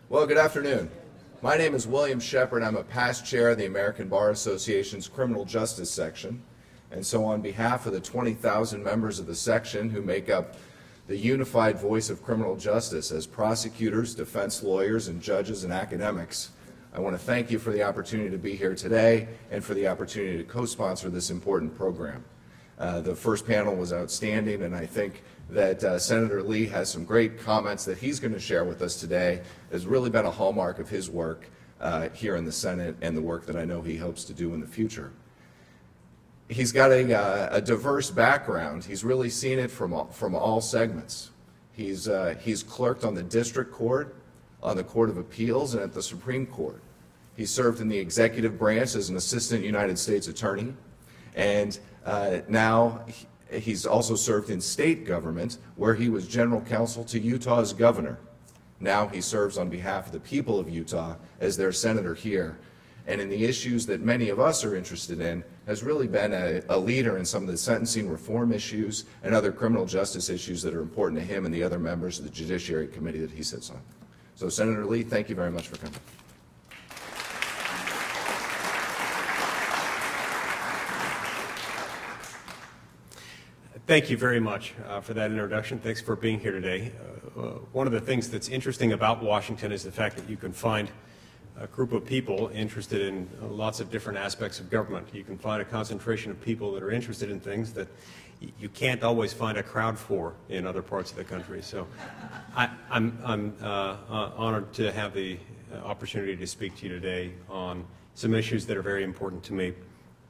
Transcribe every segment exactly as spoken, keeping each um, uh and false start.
Well, good afternoon. My name is William Shepard. I'm a past chair of the American Bar Association's Criminal Justice Section. And so on behalf of the twenty thousand members of the section who make up the unified voice of criminal justice as prosecutors, defense lawyers, and judges and academics, I want to thank you for the opportunity to be here today and for the opportunity to co-sponsor this important program. Uh, the first panel was outstanding, and I think that uh, Senator Lee has some great comments that he's going to share with us today. Has really been a hallmark of his work uh, here in the Senate and the work that I know he hopes to do in the future. He's got a, uh, a diverse background. He's really seen it from all, from all segments. He's, uh, he's clerked on the district court, on the Court of Appeals, and at the Supreme Court. He served in the executive branch as an assistant United States attorney, and uh, now he, he's also served in state government, where he was general counsel to Utah's governor. Now he serves on behalf of the people of Utah as their senator here. And in the issues that many of us are interested in, has really been a, a leader in some of the sentencing reform issues and other criminal justice issues that are important to him and the other members of the Judiciary Committee that he sits on. So, Senator Lee, thank you very much for coming. Thank you very much uh, for that introduction. Thanks for being here today. Uh, uh, one of the things that's interesting about Washington is the fact that you can find a group of people interested in uh, lots of different aspects of government. You can find a concentration of people that are interested in things that you can't always find a crowd for in other parts of the country. So I, I'm, I'm uh, uh, honored to have the opportunity to speak to you today on some issues that are very important to me.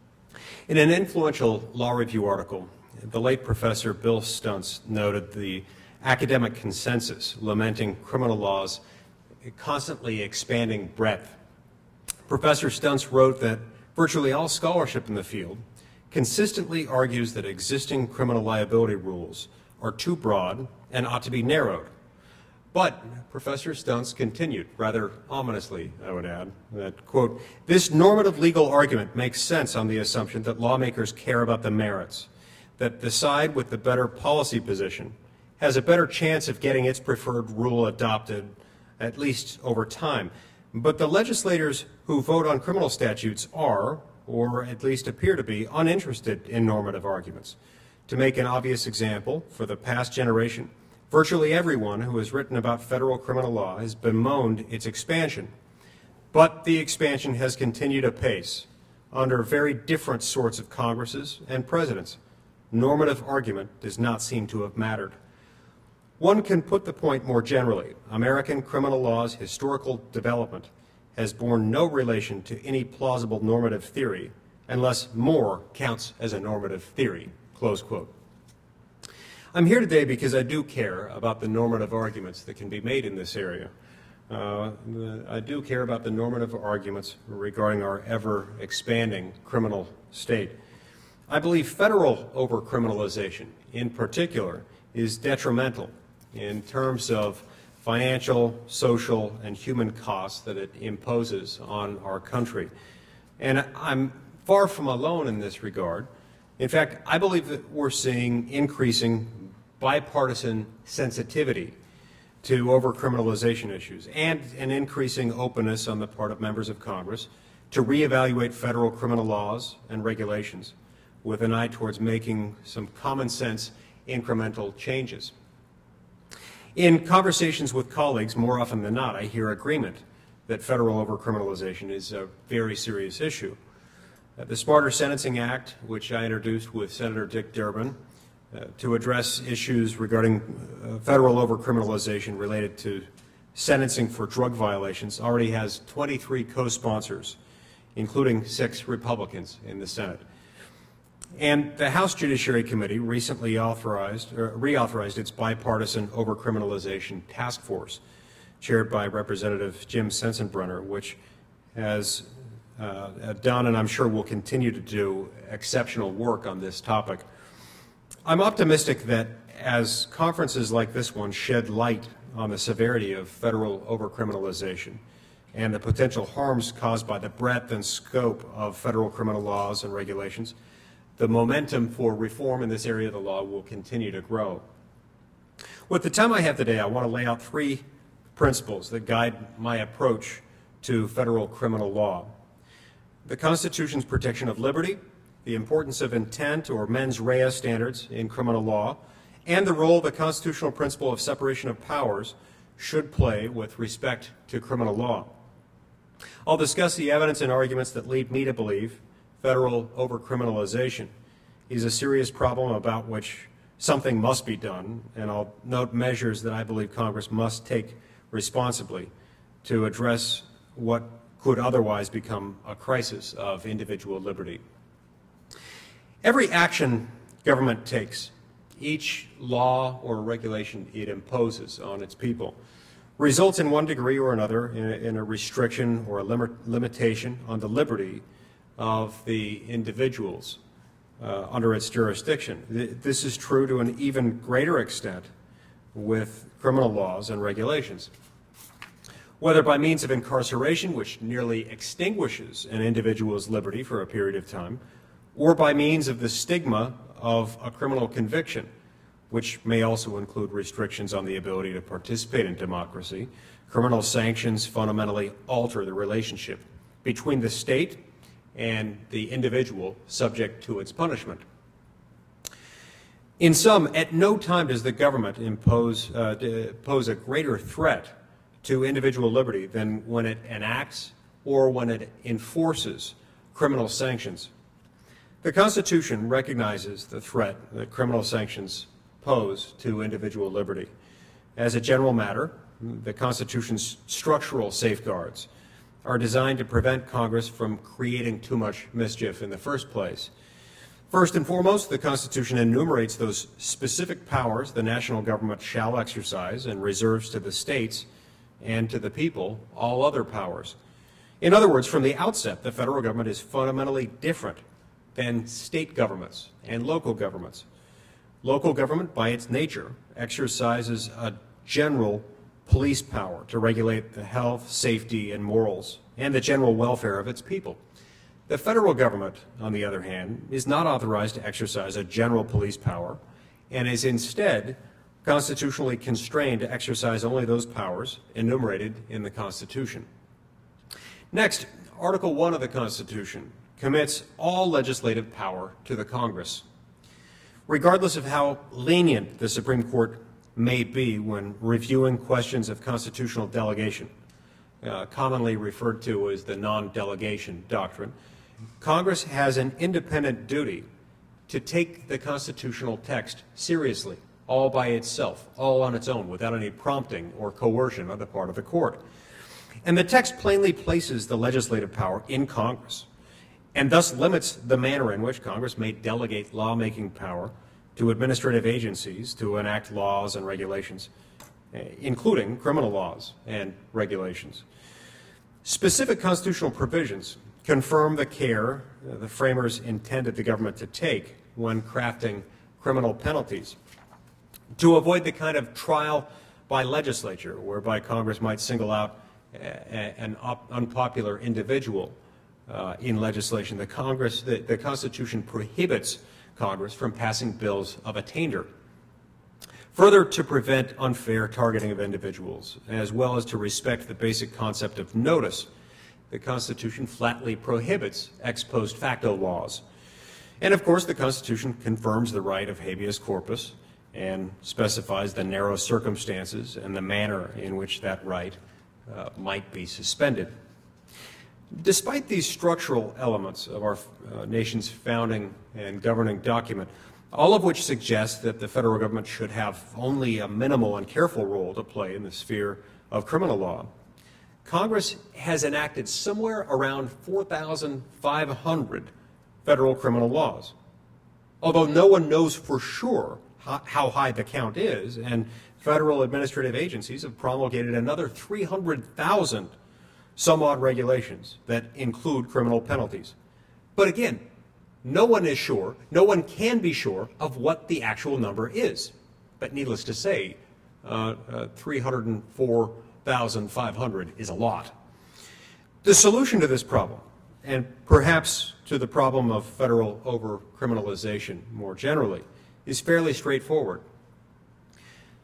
In an influential law review article, the late Professor Bill Stuntz noted the academic consensus lamenting criminal law's constantly expanding breadth. Professor Stuntz wrote that virtually all scholarship in the field consistently argues that existing criminal liability rules are too broad and ought to be narrowed. But Professor Stuntz continued, rather ominously, I would add, that, quote, this normative legal argument makes sense on the assumption that lawmakers care about the merits, that the side with the better policy position has a better chance of getting its preferred rule adopted, at least over time. But the legislators who vote on criminal statutes are, or at least appear to be, uninterested in normative arguments. To make an obvious example, for the past generation, virtually everyone who has written about federal criminal law has bemoaned its expansion. But the expansion has continued apace under very different sorts of Congresses and presidents. Normative argument does not seem to have mattered. One can put the point more generally. American criminal law's historical development has borne no relation to any plausible normative theory unless more counts as a normative theory, close quote. I'm here today because I do care about the normative arguments that can be made in this area. Uh, I do care about the normative arguments regarding our ever-expanding criminal state. I believe federal overcriminalization, in particular, is detrimental in terms of financial, social, and human costs that it imposes on our country. And I'm far from alone in this regard. In fact, I believe that we're seeing increasing bipartisan sensitivity to overcriminalization issues and an increasing openness on the part of members of Congress to reevaluate federal criminal laws and regulations with an eye towards making some common sense incremental changes. In conversations with colleagues, more often than not, I hear agreement that federal overcriminalization is a very serious issue. Uh, the Smarter Sentencing Act, which I introduced with Senator Dick Durbin uh, to address issues regarding uh, federal overcriminalization related to sentencing for drug violations, already has twenty-three co-sponsors, including six Republicans in the Senate. And the House Judiciary Committee recently authorized, or reauthorized its bipartisan overcriminalization task force, chaired by Representative Jim Sensenbrenner, which has uh, done, and I'm sure will continue to do, exceptional work on this topic. I'm optimistic that as conferences like this one shed light on the severity of federal overcriminalization and the potential harms caused by the breadth and scope of federal criminal laws and regulations, the momentum for reform in this area of the law will continue to grow. With the time I have today, I want to lay out three principles that guide my approach to federal criminal law. The Constitution's protection of liberty, the importance of intent or mens rea standards in criminal law, and the role the constitutional principle of separation of powers should play with respect to criminal law. I'll discuss the evidence and arguments that lead me to believe federal overcriminalization is a serious problem about which something must be done, and I'll note measures that I believe Congress must take responsibly to address what could otherwise become a crisis of individual liberty. Every action government takes, each law or regulation it imposes on its people, results in one degree or another in a, in a restriction or a limit, limitation on the liberty of the individuals uh, under its jurisdiction. This is true to an even greater extent with criminal laws and regulations. Whether by means of incarceration, which nearly extinguishes an individual's liberty for a period of time, or by means of the stigma of a criminal conviction, which may also include restrictions on the ability to participate in democracy, criminal sanctions fundamentally alter the relationship between the state and the individual subject to its punishment. In sum, at no time does the government impose, uh, pose a greater threat to individual liberty than when it enacts or when it enforces criminal sanctions. The Constitution recognizes the threat that criminal sanctions pose to individual liberty. As a general matter, the Constitution's structural safeguards are designed to prevent Congress from creating too much mischief in the first place. First and foremost, the Constitution enumerates those specific powers the national government shall exercise and reserves to the states and to the people all other powers. In other words, from the outset, the federal government is fundamentally different than state governments and local governments. Local government, by its nature, exercises a general police power to regulate the health, safety, and morals, and the general welfare of its people. The federal government, on the other hand, is not authorized to exercise a general police power and is instead constitutionally constrained to exercise only those powers enumerated in the Constitution. Next, Article one of the Constitution commits all legislative power to the Congress. Regardless of how lenient the Supreme Court may be when reviewing questions of constitutional delegation, uh, commonly referred to as the non-delegation doctrine, Congress has an independent duty to take the constitutional text seriously, all by itself, all on its own, without any prompting or coercion on the part of the court. And the text plainly places the legislative power in Congress, and thus limits the manner in which Congress may delegate lawmaking power to administrative agencies to enact laws and regulations, including criminal laws and regulations. Specific constitutional provisions confirm the care the framers intended the government to take when crafting criminal penalties, to avoid the kind of trial by legislature whereby Congress might single out a, an unpopular individual uh, in legislation. The Congress, the, the Constitution prohibits Congress from passing bills of attainder. Further, to prevent unfair targeting of individuals, as well as to respect the basic concept of notice, the Constitution flatly prohibits ex post facto laws. And of course, the Constitution confirms the right of habeas corpus and specifies the narrow circumstances and the manner in which that right uh, might be suspended. Despite these structural elements of our uh, nation's founding and governing document, all of which suggest that the federal government should have only a minimal and careful role to play in the sphere of criminal law, Congress has enacted somewhere around four thousand five hundred federal criminal laws. Although no one knows for sure how high the count is, and federal administrative agencies have promulgated another three hundred thousand some odd regulations that include criminal penalties. But again, no one is sure, no one can be sure of what the actual number is. But needless to say, uh, uh, three hundred four thousand five hundred is a lot. The solution to this problem, and perhaps to the problem of federal overcriminalization more generally, is fairly straightforward.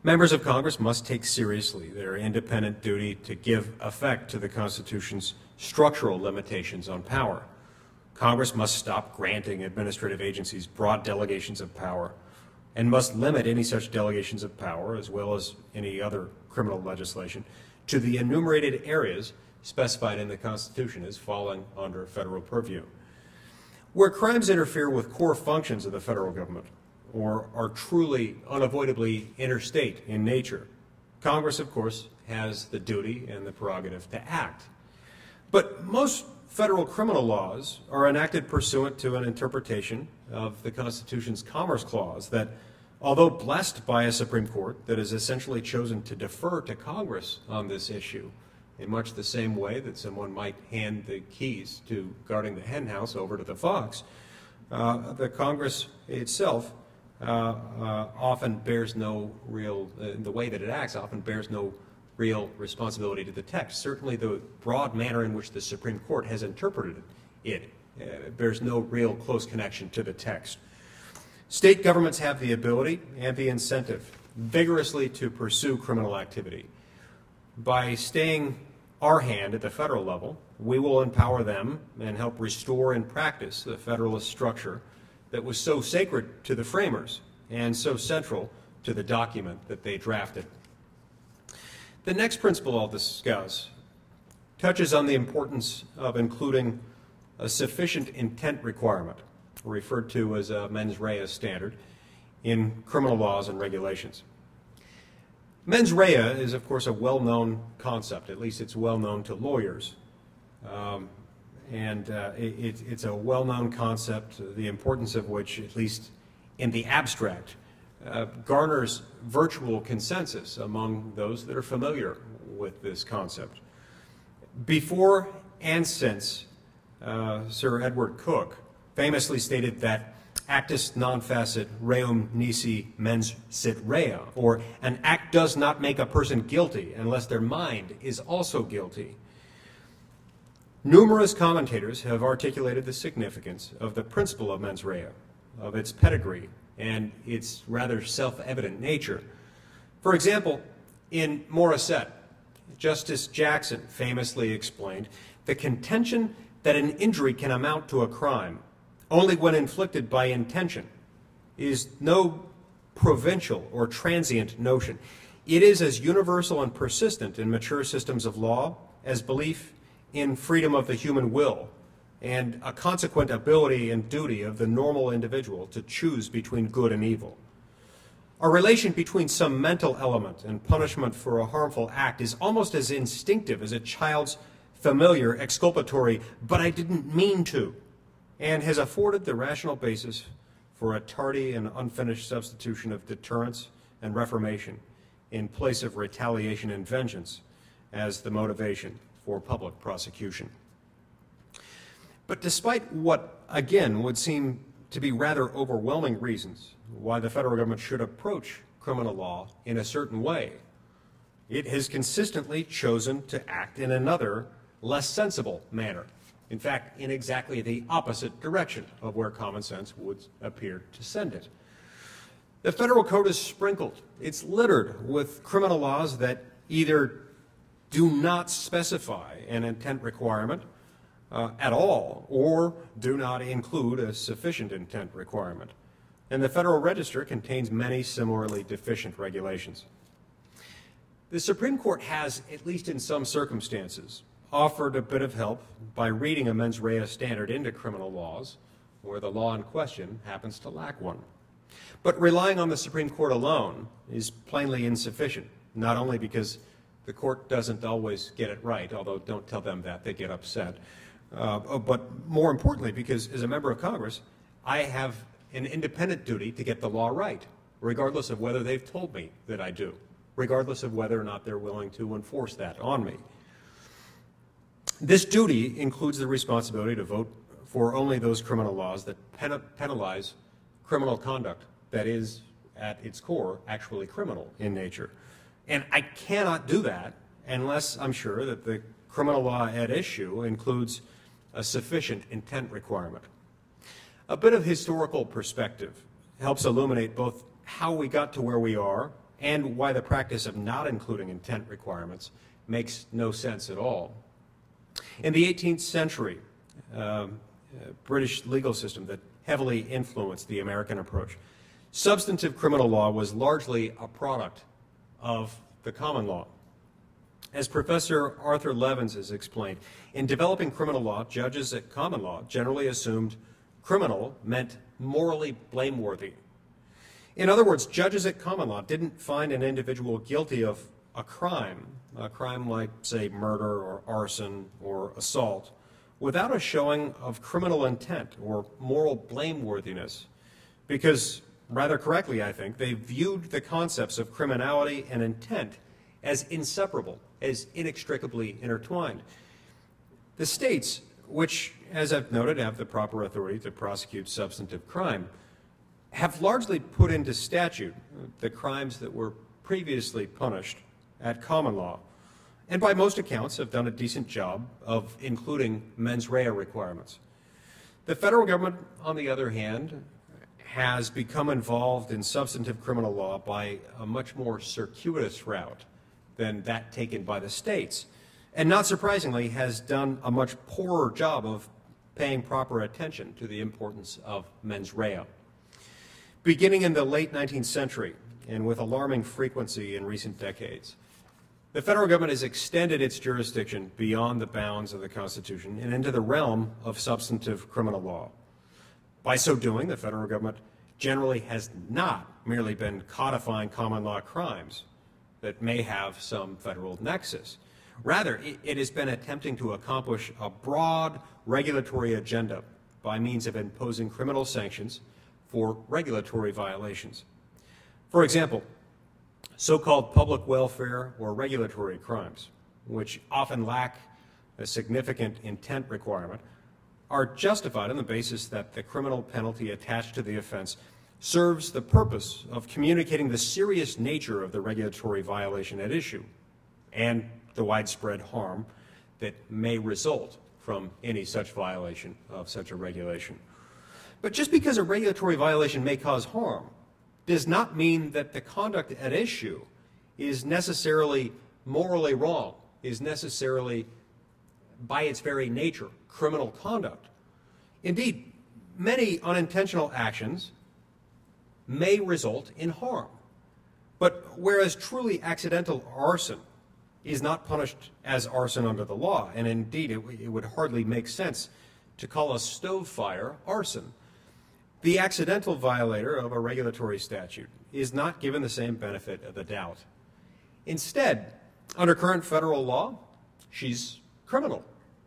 Members of Congress must take seriously their independent duty to give effect to the Constitution's structural limitations on power. Congress must stop granting administrative agencies broad delegations of power and must limit any such delegations of power, as well as any other criminal legislation, to the enumerated areas specified in the Constitution as falling under federal purview. Where crimes interfere with core functions of the federal government or are truly unavoidably interstate in nature, Congress, of course, has the duty and the prerogative to act. But most federal criminal laws are enacted pursuant to an interpretation of the Constitution's Commerce Clause that, although blessed by a Supreme Court that has essentially chosen to defer to Congress on this issue, in much the same way that someone might hand the keys to guarding the hen house over to the fox, uh, the Congress itself uh, uh, often bears no real, uh, the way that it acts often bears no real responsibility to the text. Certainly the broad manner in which the Supreme Court has interpreted it uh, bears no real close connection to the text. State governments have the ability and the incentive vigorously to pursue criminal activity. By staying our hand at the federal level, we will empower them and help restore in practice the federalist structure that was so sacred to the framers and so central to the document that they drafted. The next principle I'll discuss touches on the importance of including a sufficient intent requirement, referred to as a mens rea standard, in criminal laws and regulations. Mens rea is, of course, a well-known concept. At least it's well-known to lawyers. Um, and uh, it, it's a well-known concept, the importance of which, at least in the abstract, uh, garners virtual consensus among those that are familiar with this concept. Before and since, uh, Sir Edward Coke famously stated that actus non facit reum nisi mens sit rea, or an act does not make a person guilty unless their mind is also guilty. Numerous commentators have articulated the significance of the principle of mens rea, of its pedigree, and its rather self-evident nature. For example, in Morissette, Justice Jackson famously explained the contention that an injury can amount to a crime only when inflicted by intention is no provincial or transient notion. It is as universal and persistent in mature systems of law as belief in freedom of the human will and a consequent ability and duty of the normal individual to choose between good and evil. A relation between some mental element and punishment for a harmful act is almost as instinctive as a child's familiar exculpatory, "but I didn't mean to," and has afforded the rational basis for a tardy and unfinished substitution of deterrence and reformation in place of retaliation and vengeance as the motivation for public prosecution. But despite what, again, would seem to be rather overwhelming reasons why the federal government should approach criminal law in a certain way, it has consistently chosen to act in another, less sensible manner. In fact, in exactly the opposite direction of where common sense would appear to send it. The federal code is sprinkled. It's littered with criminal laws that either do not specify an intent requirement uh, at all, or do not include a sufficient intent requirement. And the Federal Register contains many similarly deficient regulations. The Supreme Court has, at least in some circumstances, offered a bit of help by reading a mens rea standard into criminal laws where the law in question happens to lack one. But relying on the Supreme Court alone is plainly insufficient, not only because the court doesn't always get it right, although don't tell them that, they get upset, uh, but more importantly because as a member of Congress, I have an independent duty to get the law right, regardless of whether they've told me that I do, regardless of whether or not they're willing to enforce that on me. This duty includes the responsibility to vote for only those criminal laws that pen penalize criminal conduct that is, at its core, actually criminal in nature. And I cannot do that unless I'm sure that the criminal law at issue includes a sufficient intent requirement. A bit of historical perspective helps illuminate both how we got to where we are and why the practice of not including intent requirements makes no sense at all. In the eighteenth century, um, uh, British legal system that heavily influenced the American approach, substantive criminal law was largely a product of the common law. As Professor Arthur Levins has explained, in developing criminal law, judges at common law generally assumed criminal meant morally blameworthy. In other words, judges at common law didn't find an individual guilty of a crime, a crime like, say, murder or arson or assault, without a showing of criminal intent or moral blameworthiness, because, rather correctly, I think, they viewed the concepts of criminality and intent as inseparable, as inextricably intertwined. The states, which, as I've noted, have the proper authority to prosecute substantive crime, have largely put into statute the crimes that were previously punished at common law, and by most accounts have done a decent job of including mens rea requirements. The federal government, on the other hand, has become involved in substantive criminal law by a much more circuitous route than that taken by the states, and not surprisingly has done a much poorer job of paying proper attention to the importance of mens rea. Beginning in the late nineteenth century, and with alarming frequency in recent decades, the federal government has extended its jurisdiction beyond the bounds of the Constitution and into the realm of substantive criminal law. By so doing, the federal government generally has not merely been codifying common law crimes that may have some federal nexus. Rather, it, it has been attempting to accomplish a broad regulatory agenda by means of imposing criminal sanctions for regulatory violations. For example, so-called public welfare or regulatory crimes, which often lack a significant intent requirement, are justified on the basis that the criminal penalty attached to the offense serves the purpose of communicating the serious nature of the regulatory violation at issue and the widespread harm that may result from any such violation of such a regulation. But just because a regulatory violation may cause harm does not mean that the conduct at issue is necessarily morally wrong, is necessarily, by its very nature, criminal conduct. Indeed, many unintentional actions may result in harm. But whereas truly accidental arson is not punished as arson under the law, and indeed it, it would hardly make sense to call a stove fire arson, the accidental violator of a regulatory statute is not given the same benefit of the doubt. Instead, under current federal law, she's criminal.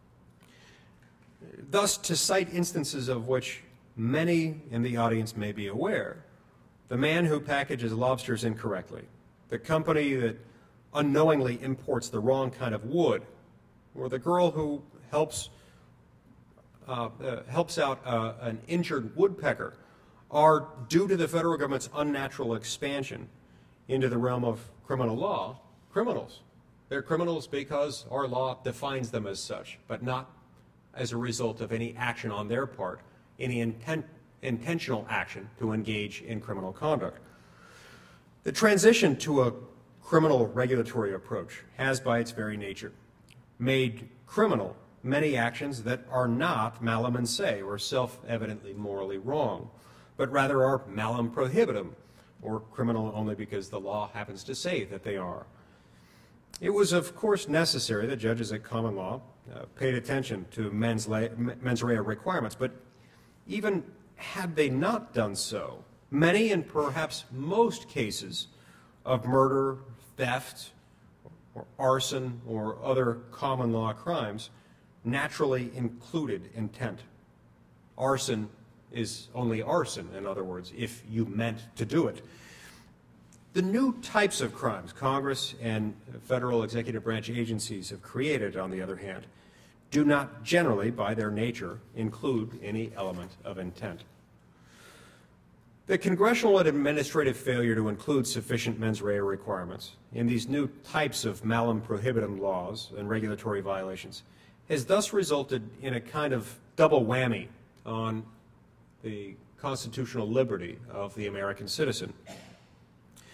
Thus, to cite instances of which many in the audience may be aware, the man who packages lobsters incorrectly, the company that unknowingly imports the wrong kind of wood, or the girl who helps Uh, uh, helps out uh, an injured woodpecker are, due to the federal government's unnatural expansion into the realm of criminal law, criminals. They're criminals because our law defines them as such, but not as a result of any action on their part, any intent, intentional action to engage in criminal conduct. The transition to a criminal regulatory approach has, by its very nature, made criminal many actions that are not malum in se, or self-evidently morally wrong, but rather are malum prohibitum, or criminal only because the law happens to say that they are. It was, of course, necessary that judges at common law uh, paid attention to mens, la mens rea requirements, but even had they not done so, many and perhaps most cases of murder, theft, or arson, or other common law crimes naturally included intent. Arson is only arson, in other words, if you meant to do it. The new types of crimes Congress and federal executive branch agencies have created, on the other hand, do not generally, by their nature, include any element of intent. The congressional and administrative failure to include sufficient mens rea requirements in these new types of malum prohibitum laws and regulatory violations has thus resulted in a kind of double whammy on the constitutional liberty of the American citizen.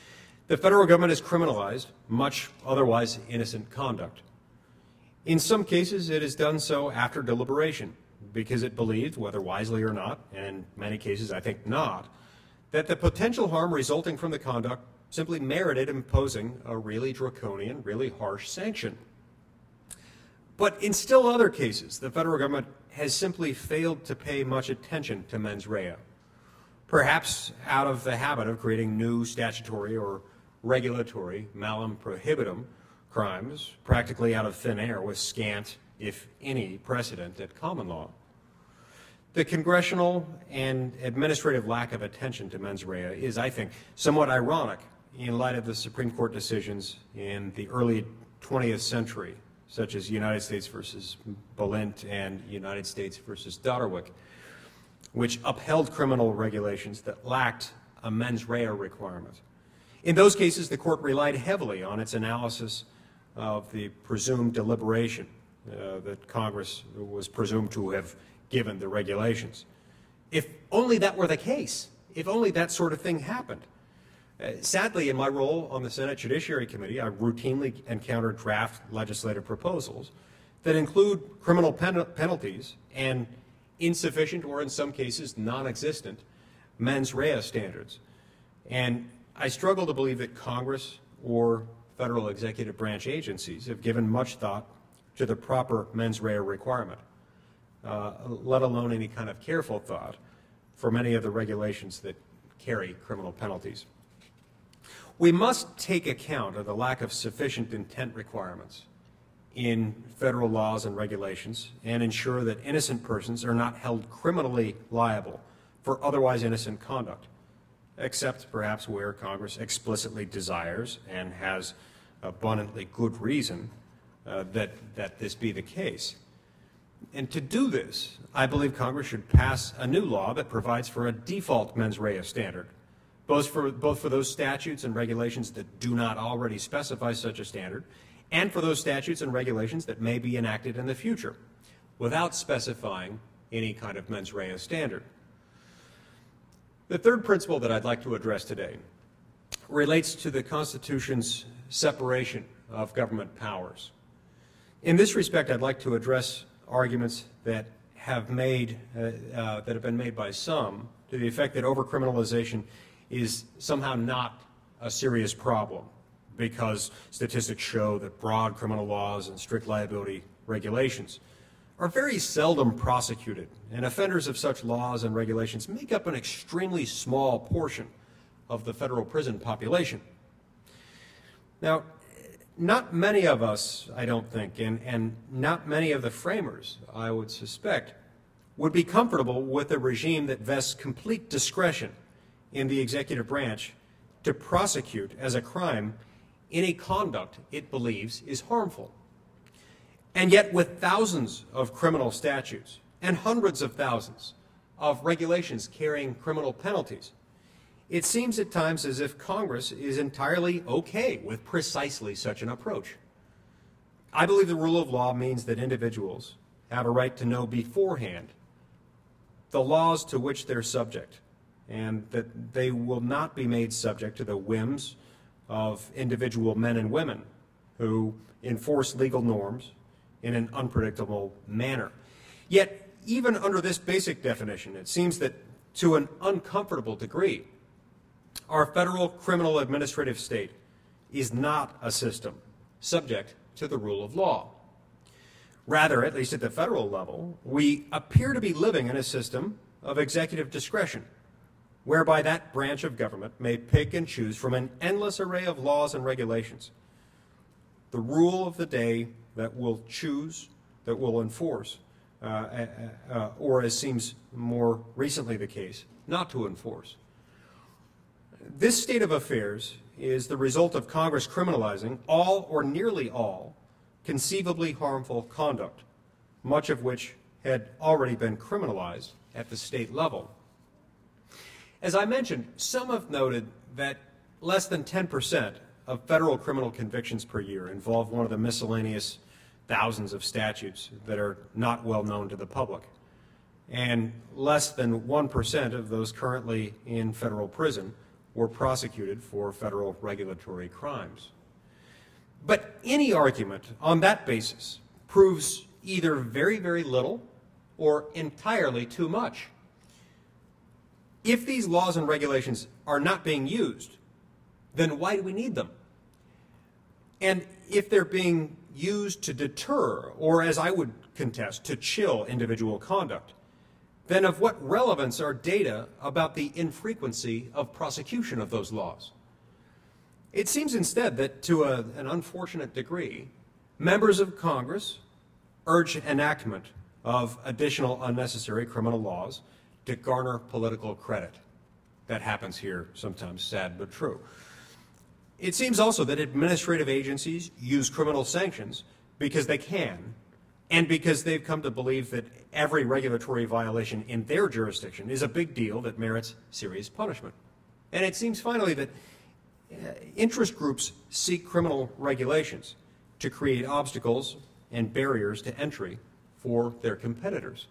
The federal government has criminalized much otherwise innocent conduct. In some cases, it has done so after deliberation, because it believed, whether wisely or not, and in many cases I think not, that the potential harm resulting from the conduct simply merited imposing a really draconian, really harsh sanction. But in still other cases, the federal government has simply failed to pay much attention to mens rea, perhaps out of the habit of creating new statutory or regulatory malum prohibitum crimes practically out of thin air with scant, if any, precedent at common law. The congressional and administrative lack of attention to mens rea is, I think, somewhat ironic in light of the Supreme Court decisions in the early twentieth century, such as United States versus Bolint and United States versus Dodderwick, which upheld criminal regulations that lacked a mens rea requirement. In those cases, the court relied heavily on its analysis of the presumed deliberation uh, that Congress was presumed to have given the regulations. If only that were the case, if only that sort of thing happened. Uh, sadly, in my role on the Senate Judiciary Committee, I routinely encounter draft legislative proposals that include criminal pen penalties and insufficient, or in some cases non-existent, mens rea standards. And I struggle to believe that Congress or federal executive branch agencies have given much thought to the proper mens rea requirement, uh, let alone any kind of careful thought for many of the regulations that carry criminal penalties. We must take account of the lack of sufficient intent requirements in federal laws and regulations and ensure that innocent persons are not held criminally liable for otherwise innocent conduct, except perhaps where Congress explicitly desires and has abundantly good reason uh, that, that this be the case. And to do this, I believe Congress should pass a new law that provides for a default mens rea standard, both for, both for those statutes and regulations that do not already specify such a standard, and for those statutes and regulations that may be enacted in the future, without specifying any kind of mens rea standard. The third principle that I'd like to address today relates to the Constitution's separation of government powers. In this respect, I'd like to address arguments that have made uh, uh, that have been made by some to the effect that overcriminalization is somehow not a serious problem because statistics show that broad criminal laws and strict liability regulations are very seldom prosecuted, and offenders of such laws and regulations make up an extremely small portion of the federal prison population. Now, not many of us, I don't think, and, and not many of the framers, I would suspect, would be comfortable with a regime that vests complete discretion in the executive branch to prosecute as a crime any conduct it believes is harmful. And yet, with thousands of criminal statutes and hundreds of thousands of regulations carrying criminal penalties, it seems at times as if Congress is entirely okay with precisely such an approach. I believe the rule of law means that individuals have a right to know beforehand the laws to which they're subject, and that they will not be made subject to the whims of individual men and women who enforce legal norms in an unpredictable manner. Yet, even under this basic definition, it seems that to an uncomfortable degree, our federal criminal administrative state is not a system subject to the rule of law. Rather, at least at the federal level, we appear to be living in a system of executive discretion, whereby that branch of government may pick and choose from an endless array of laws and regulations the rule of the day that will choose, that will enforce, uh, uh, uh, or as seems more recently the case, not to enforce. This state of affairs is the result of Congress criminalizing all or nearly all conceivably harmful conduct, much of which had already been criminalized at the state level. As I mentioned, some have noted that less than ten percent of federal criminal convictions per year involve one of the miscellaneous thousands of statutes that are not well known to the public, and less than one percent of those currently in federal prison were prosecuted for federal regulatory crimes. But any argument on that basis proves either very, very little or entirely too much. If these laws and regulations are not being used, then why do we need them? And if they're being used to deter, or as I would contest, to chill individual conduct, then of what relevance are data about the infrequency of prosecution of those laws? It seems instead that, to a, an unfortunate degree, members of Congress urge enactment of additional unnecessary criminal laws to garner political credit. That happens here sometimes, sad but true. It seems also that administrative agencies use criminal sanctions because they can, and because they've come to believe that every regulatory violation in their jurisdiction is a big deal that merits serious punishment. And it seems finally that uh, interest groups seek criminal regulations to create obstacles and barriers to entry for their competitors.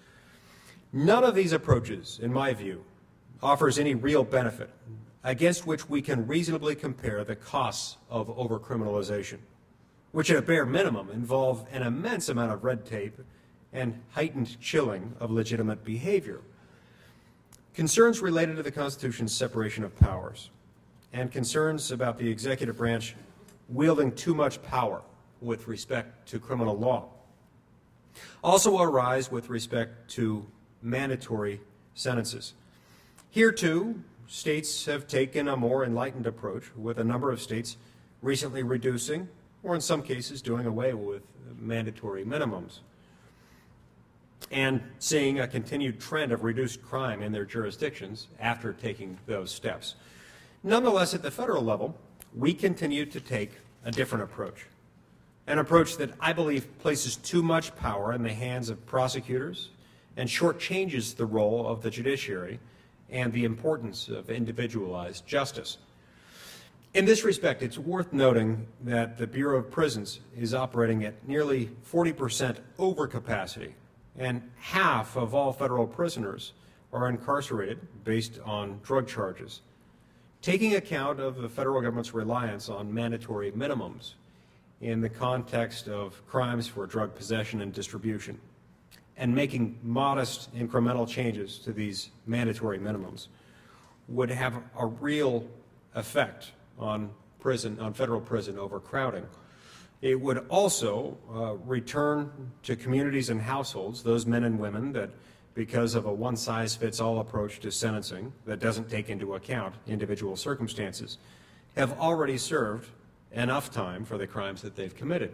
None of these approaches, in my view, offers any real benefit against which we can reasonably compare the costs of overcriminalization, which at a bare minimum involve an immense amount of red tape and heightened chilling of legitimate behavior. Concerns related to the Constitution's separation of powers and concerns about the executive branch wielding too much power with respect to criminal law also arise with respect to mandatory sentences. Here, too, states have taken a more enlightened approach, with a number of states recently reducing, or in some cases doing away with, mandatory minimums, and seeing a continued trend of reduced crime in their jurisdictions after taking those steps. Nonetheless, at the federal level, we continue to take a different approach, an approach that I believe places too much power in the hands of prosecutors and shortchanges the role of the judiciary and the importance of individualized justice. In this respect, it's worth noting that the Bureau of Prisons is operating at nearly forty percent overcapacity, and half of all federal prisoners are incarcerated based on drug charges. Taking account of the federal government's reliance on mandatory minimums in the context of crimes for drug possession and distribution, and making modest incremental changes to these mandatory minimums would have a real effect on prison, on federal prison overcrowding. It would also uh, return to communities and households those men and women that, because of a one-size-fits-all approach to sentencing that doesn't take into account individual circumstances, have already served enough time for the crimes that they've committed.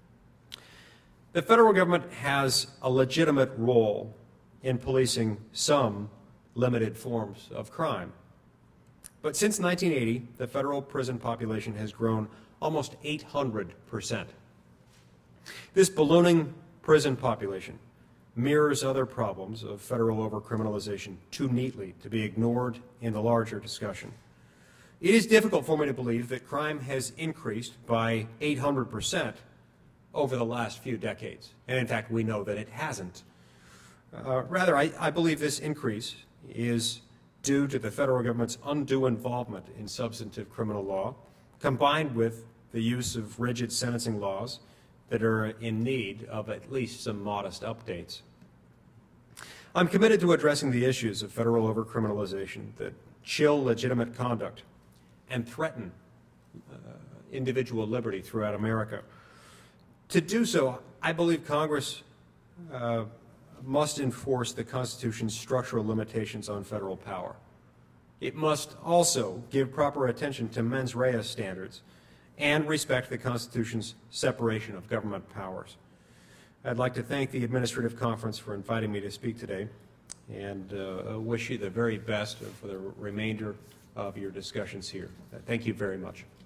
The federal government has a legitimate role in policing some limited forms of crime. But since nineteen eighty, the federal prison population has grown almost eight hundred percent. This ballooning prison population mirrors other problems of federal overcriminalization too neatly to be ignored in the larger discussion. It is difficult for me to believe that crime has increased by eight hundred percent over the last few decades. And in fact, we know that it hasn't. Uh, rather, I, I believe this increase is due to the federal government's undue involvement in substantive criminal law, combined with the use of rigid sentencing laws that are in need of at least some modest updates. I'm committed to addressing the issues of federal overcriminalization that chill legitimate conduct and threaten uh, individual liberty throughout America. To do so, I believe Congress uh, must enforce the Constitution's structural limitations on federal power. It must also give proper attention to mens rea standards and respect the Constitution's separation of government powers. I'd like to thank the Administrative Conference for inviting me to speak today, and uh, wish you the very best for the remainder of your discussions here. Thank you very much.